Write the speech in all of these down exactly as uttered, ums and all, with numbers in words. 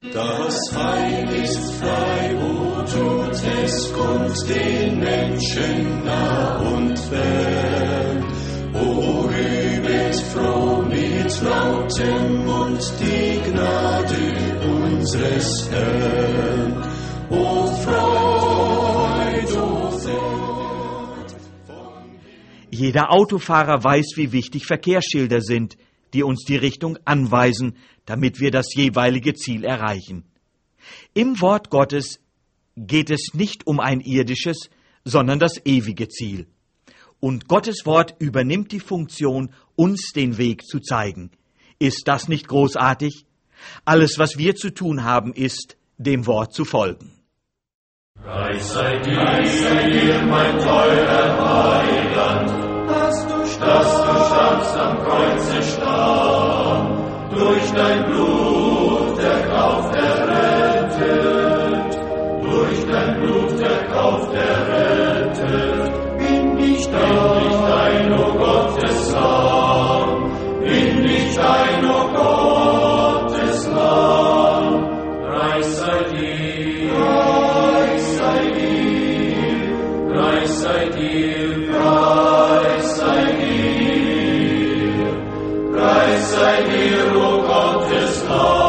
Das Heil ist frei, wo tut es, kommt den Menschen nah und fern. O rühmet froh mit lautem Mund die Gnade unseres Herrn. O Freud, o Freud. Jeder Autofahrer weiß, wie wichtig Verkehrsschilder sind, die uns die Richtung anweisen, damit wir das jeweilige Ziel erreichen. Im Wort Gottes geht es nicht um ein irdisches, sondern das ewige Ziel. Und Gottes Wort übernimmt die Funktion, uns den Weg zu zeigen. Ist das nicht großartig? Alles, was wir zu tun haben, ist, dem Wort zu folgen. Preis sei dir, Preis sei dir, mein teurer Heiland, dass du starbst am Kreuze starb, durch dein Blut erkauft, errettet, durch dein Blut erkauft, errettet. Bin nicht dein, o Gottes Lamm, bin nicht dein, o Gottes Lamm. Preis sei dir, Preis sei dir, Preis sei dir, Preis sei dir, Preis sei dir, o Gottes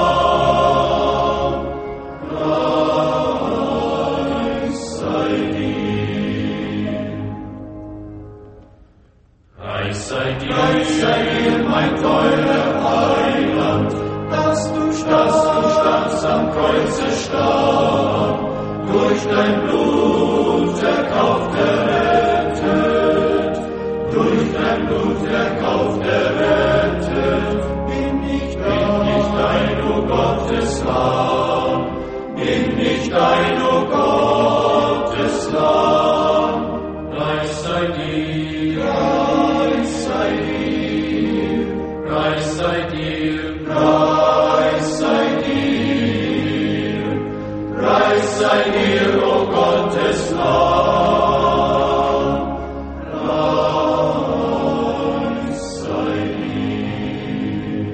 Lamm, Preis sei dir. Preis sei dir, Preis sei dir, mein teurer Heiland, dass du starbst am Kreuze starb, durch dein Blut erkauft, errettet, durch dein Blut erkauft, errettet. Bin nicht dein, o Gottes Lamm, bin nicht dein, o Gottes Lamm. Preis sei dir, Preis sei dir, Preis sei dir, Preis sei dir, Preis sei dir, o Gottes Lamm, Preis sei dir.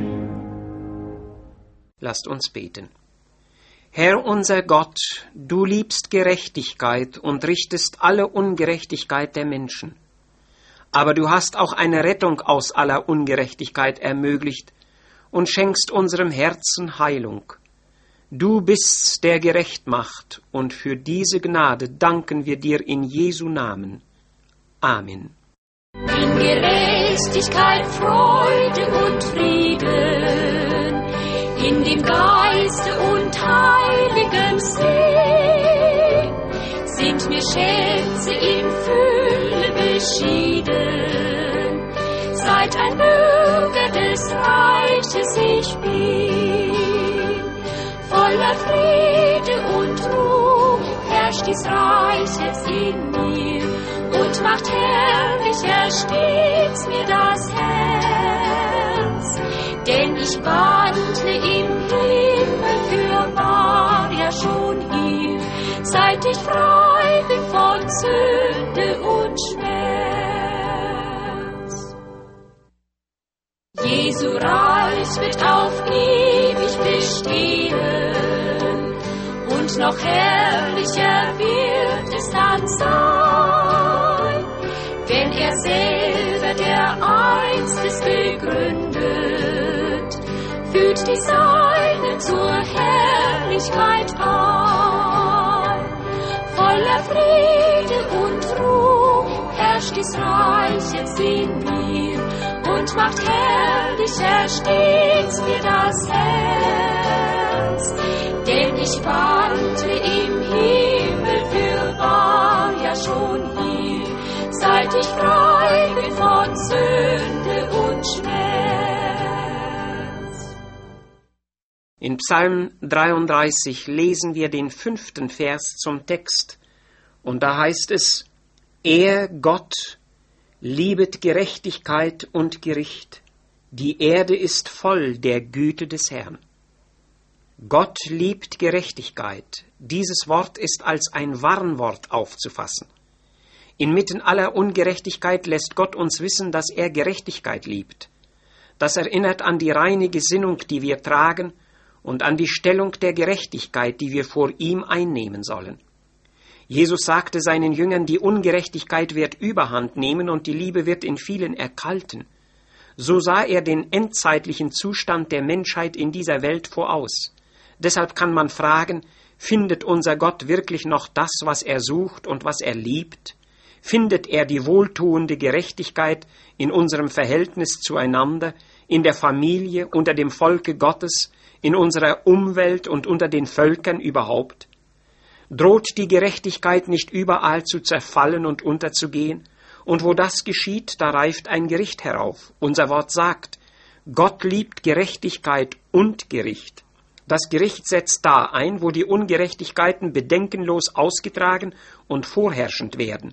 Lasst uns beten. Herr unser Gott, du liebst Gerechtigkeit und richtest alle Ungerechtigkeit der Menschen. Aber du hast auch eine Rettung aus aller Ungerechtigkeit ermöglicht und schenkst unserem Herzen Heilung. Du bist, der gerecht macht, und für diese Gnade danken wir dir in Jesu Namen. Amen. In Gerechtigkeit, Freude und Frieden, in dem Geiste und heiligem Sinn, sind mir Schätze in Fülle beschieden, seit ein Bürger des Reiches ich bin. Voller Friede und Ruhe herrscht dies Reich jetzt in mir und macht herrlicher stets mir das Herz. Denn ich wandle im Himmel fürwahr ja schon hier, seit ich frei bin von Sünde und Schmerz. Jesu Reich wird auf ewig bestehen und noch herrlicher wird es dann sein, wenn er selber, der einst es begründet, führt die Seinen zur Herrlichkeit ein. Voller Friede und Ruhe herrscht dies Reich jetzt in mir und macht herrlicher stets mir das Herz. Denn ich wandle im Himmel fürwahr ja schon hier, seit ich frei bin von Sünde und Schmerz. In Psalm dreiunddreißig lesen wir den fünften Vers zum Text, und da heißt es: Er, Gott, liebet Gerechtigkeit und Gericht, die Erde ist voll der Güte des Herrn. Gott liebt Gerechtigkeit. Dieses Wort ist als ein Warnwort aufzufassen. Inmitten aller Ungerechtigkeit lässt Gott uns wissen, dass er Gerechtigkeit liebt. Das erinnert an die reine Gesinnung, die wir tragen und an die Stellung der Gerechtigkeit, die wir vor ihm einnehmen sollen. Jesus sagte seinen Jüngern, die Ungerechtigkeit wird Überhand nehmen und die Liebe wird in vielen erkalten. So sah er den endzeitlichen Zustand der Menschheit in dieser Welt voraus. Deshalb kann man fragen, findet unser Gott wirklich noch das, was er sucht und was er liebt? Findet er die wohltuende Gerechtigkeit in unserem Verhältnis zueinander, in der Familie, unter dem Volke Gottes, in unserer Umwelt und unter den Völkern überhaupt? Droht die Gerechtigkeit nicht überall zu zerfallen und unterzugehen? Und wo das geschieht, da reift ein Gericht herauf. Unser Wort sagt, Gott liebt Gerechtigkeit und Gericht. Das Gericht setzt da ein, wo die Ungerechtigkeiten bedenkenlos ausgetragen und vorherrschend werden.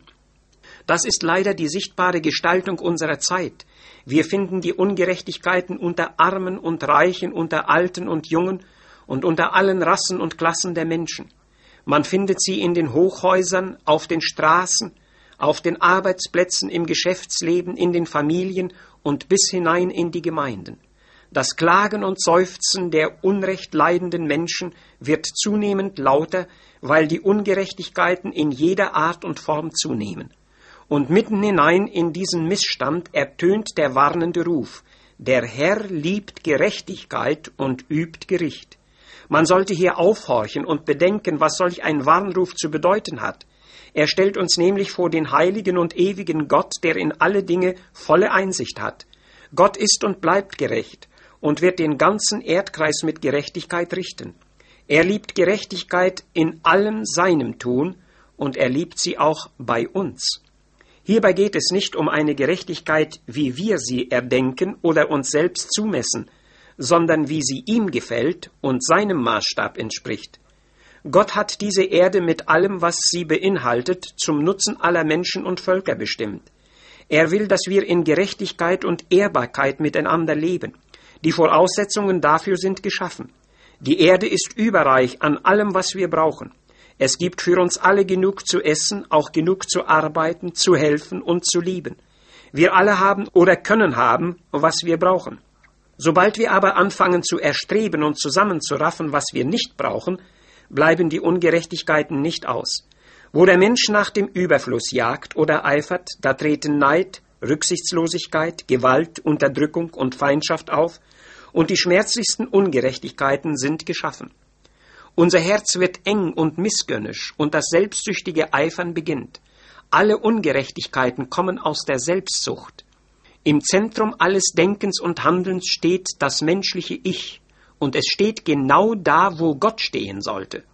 Das ist leider die sichtbare Gestaltung unserer Zeit. Wir finden die Ungerechtigkeiten unter Armen und Reichen, unter Alten und Jungen und unter allen Rassen und Klassen der Menschen. Man findet sie in den Hochhäusern, auf den Straßen, auf den Arbeitsplätzen, im Geschäftsleben, in den Familien und bis hinein in die Gemeinden. Das Klagen und Seufzen der unrecht leidenden Menschen wird zunehmend lauter, weil die Ungerechtigkeiten in jeder Art und Form zunehmen. Und mitten hinein in diesen Missstand ertönt der warnende Ruf: Der Herr liebt Gerechtigkeit und übt Gericht. Man sollte hier aufhorchen und bedenken, was solch ein Warnruf zu bedeuten hat. Er stellt uns nämlich vor den heiligen und ewigen Gott, der in alle Dinge volle Einsicht hat. Gott ist und bleibt gerecht und wird den ganzen Erdkreis mit Gerechtigkeit richten. Er liebt Gerechtigkeit in allem seinem Tun und er liebt sie auch bei uns. Hierbei geht es nicht um eine Gerechtigkeit, wie wir sie erdenken oder uns selbst zumessen, sondern wie sie ihm gefällt und seinem Maßstab entspricht. Gott hat diese Erde mit allem, was sie beinhaltet, zum Nutzen aller Menschen und Völker bestimmt. Er will, dass wir in Gerechtigkeit und Ehrbarkeit miteinander leben. Die Voraussetzungen dafür sind geschaffen. Die Erde ist überreich an allem, was wir brauchen. Es gibt für uns alle genug zu essen, auch genug zu arbeiten, zu helfen und zu lieben. Wir alle haben oder können haben, was wir brauchen. Sobald wir aber anfangen zu erstreben und zusammenzuraffen, was wir nicht brauchen, bleiben die Ungerechtigkeiten nicht aus. Wo der Mensch nach dem Überfluss jagt oder eifert, da treten Neid, Rücksichtslosigkeit, Gewalt, Unterdrückung und Feindschaft auf, und die schmerzlichsten Ungerechtigkeiten sind geschaffen. Unser Herz wird eng und missgönnisch, und das selbstsüchtige Eifern beginnt. Alle Ungerechtigkeiten kommen aus der Selbstsucht. Im Zentrum alles Denkens und Handelns steht das menschliche Ich, und es steht genau da, wo Gott stehen sollte.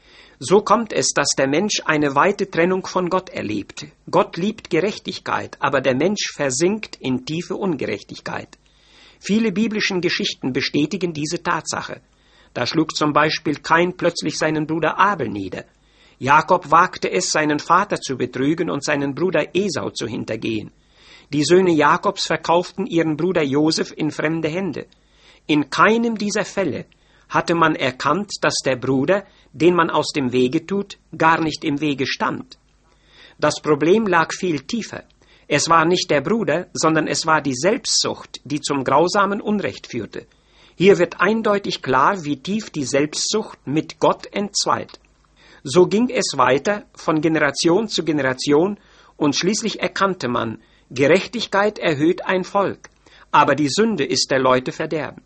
So kommt es, dass der Mensch eine weite Trennung von Gott erlebt. Gott liebt Gerechtigkeit, aber der Mensch versinkt in tiefe Ungerechtigkeit. Viele biblischen Geschichten bestätigen diese Tatsache. Da schlug zum Beispiel Kain plötzlich seinen Bruder Abel nieder. Jakob wagte es, seinen Vater zu betrügen und seinen Bruder Esau zu hintergehen. Die Söhne Jakobs verkauften ihren Bruder Josef in fremde Hände. In keinem dieser Fälle hatte man erkannt, dass der Bruder, den man aus dem Wege tut, gar nicht im Wege stand. Das Problem lag viel tiefer. Es war nicht der Bruder, sondern es war die Selbstsucht, die zum grausamen Unrecht führte. Hier wird eindeutig klar, wie tief die Selbstsucht mit Gott entzweit. So ging es weiter von Generation zu Generation und schließlich erkannte man, Gerechtigkeit erhöht ein Volk, aber die Sünde ist der Leute Verderben.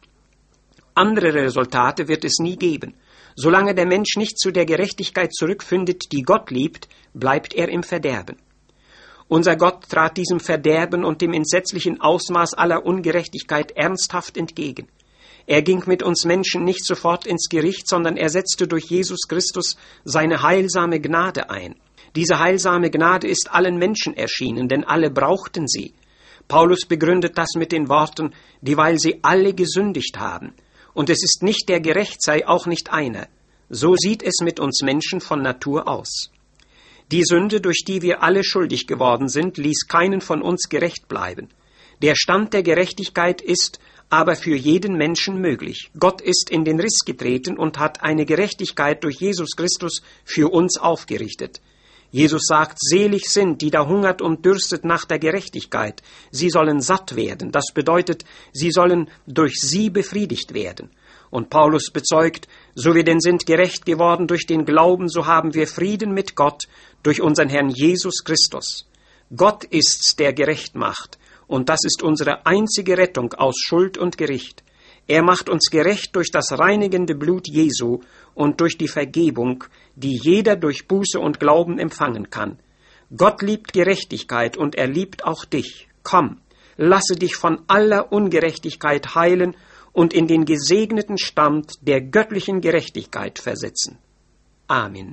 Andere Resultate wird es nie geben. Solange der Mensch nicht zu der Gerechtigkeit zurückfindet, die Gott liebt, bleibt er im Verderben. Unser Gott trat diesem Verderben und dem entsetzlichen Ausmaß aller Ungerechtigkeit ernsthaft entgegen. Er ging mit uns Menschen nicht sofort ins Gericht, sondern er setzte durch Jesus Christus seine heilsame Gnade ein. Diese heilsame Gnade ist allen Menschen erschienen, denn alle brauchten sie. Paulus begründet das mit den Worten, dieweil sie alle gesündigt haben. Und es ist nicht der gerecht sei, auch nicht einer. So sieht es mit uns Menschen von Natur aus. Die Sünde, durch die wir alle schuldig geworden sind, ließ keinen von uns gerecht bleiben. Der Stand der Gerechtigkeit ist aber für jeden Menschen möglich. Gott ist in den Riss getreten und hat eine Gerechtigkeit durch Jesus Christus für uns aufgerichtet. Jesus sagt, selig sind, die da hungert und dürstet nach der Gerechtigkeit. Sie sollen satt werden. Das bedeutet, sie sollen durch sie befriedigt werden. Und Paulus bezeugt, so wir denn sind gerecht geworden durch den Glauben, so haben wir Frieden mit Gott durch unseren Herrn Jesus Christus. Gott ist's, der gerecht macht, und das ist unsere einzige Rettung aus Schuld und Gericht. Er macht uns gerecht durch das reinigende Blut Jesu und durch die Vergebung, die jeder durch Buße und Glauben empfangen kann. Gott liebt Gerechtigkeit und er liebt auch dich. Komm, lasse dich von aller Ungerechtigkeit heilen und in den gesegneten Stand der göttlichen Gerechtigkeit versetzen. Amen.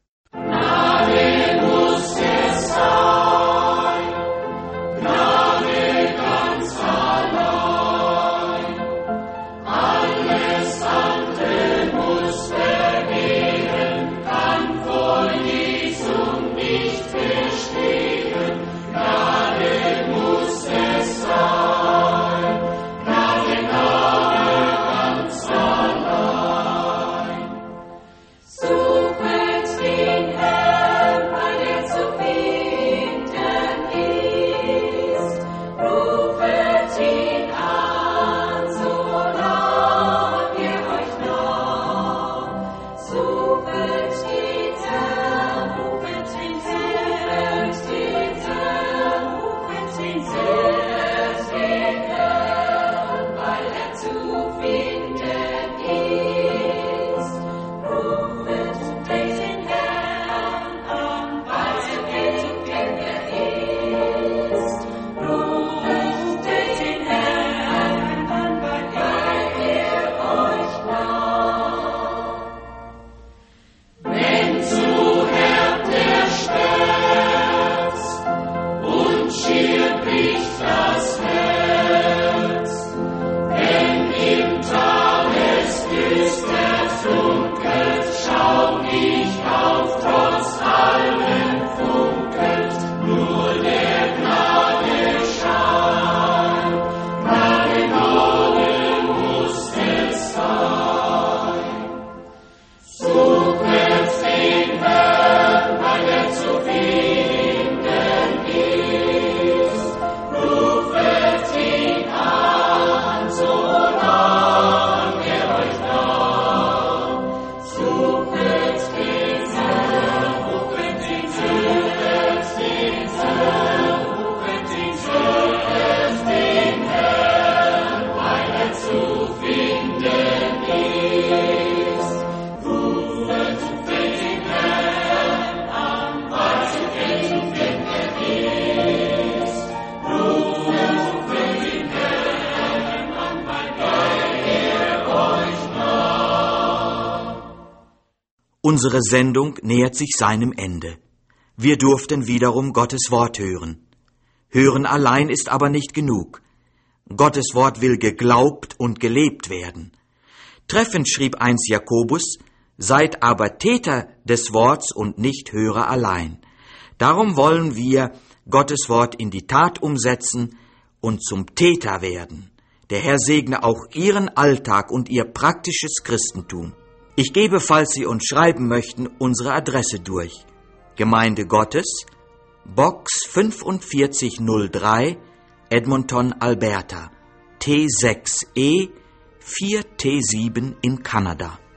Gnade muss es sein, Gnade ganz allein. Alles andere muss vergehen, kann vor Jesum nicht bestehen. Gnade muss es sein, Gnade, Gnade ganz allein. Suchet den Herrn, weil er zu finden ist. Rufet ihn an, solange er euch naht. Suchet den Herrn, rufet ihn, suchet den Herrn, rufet ihn, suchet den Herrn, weil er zu finden ist. Rufet den Herrn an, weil er zu finden ist. Rufet den Herrn an, weil er euch naht. Wenn zu Herr der Schmerz und schier bricht das Herz, wenn im Tal es düster dunkelt, schau nicht auf, trotz allem funkelt nur der Gnade Schein. Gnade, Gnade muss es sein. Suchet den Herrn, weil er zu finden ist. Rufet ihn an, solange er euch naht. Suchet den Herrn, rufet ihn, suchet den Herrn, rufet ihn, suchet den Herrn, weil er zu finden ist. Rufet den Herrn an, weil er zu finden ist. Rufet den Herrn an, weil er euch naht. Unsere Sendung nähert sich seinem Ende. Wir durften wiederum Gottes Wort hören. Hören allein ist aber nicht genug. Gottes Wort will geglaubt und gelebt werden. Treffend schrieb einst Jakobus: Seid aber Täter des Worts und nicht Hörer allein. Darum wollen wir Gottes Wort in die Tat umsetzen und zum Täter werden. Der Herr segne auch Ihren Alltag und Ihr praktisches Christentum. Ich gebe, falls Sie uns schreiben möchten, unsere Adresse durch. Gemeinde Gottes, Box fünfundvierzig null drei, Edmonton, Alberta, T sechs E vier T sieben in Kanada.